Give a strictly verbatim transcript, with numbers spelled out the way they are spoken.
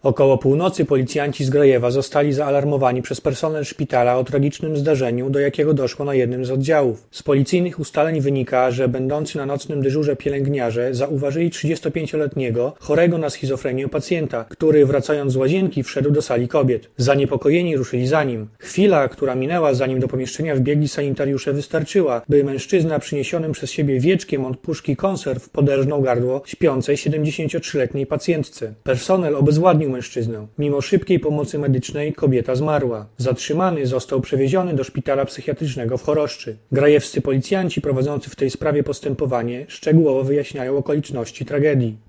Około północy policjanci z Grajewa zostali zaalarmowani przez personel szpitala o tragicznym zdarzeniu, do jakiego doszło na jednym z oddziałów. Z policyjnych ustaleń wynika, że będący na nocnym dyżurze pielęgniarze zauważyli trzydziestopięcioletniego, chorego na schizofrenię pacjenta, który wracając z łazienki wszedł do sali kobiet. Zaniepokojeni ruszyli za nim. Chwila, która minęła zanim do pomieszczenia wbiegli sanitariusze, wystarczyła, by mężczyzna przyniesionym przez siebie wieczkiem od puszki konserw poderżnął gardło śpiącej siedemdziesięciotrzyletniej pacjentce. Personel obezwładnił mężczyznę. Mimo szybkiej pomocy medycznej kobieta zmarła. Zatrzymany został przewieziony do szpitala psychiatrycznego w Choroszczy. Grajewscy policjanci prowadzący w tej sprawie postępowanie szczegółowo wyjaśniają okoliczności tragedii.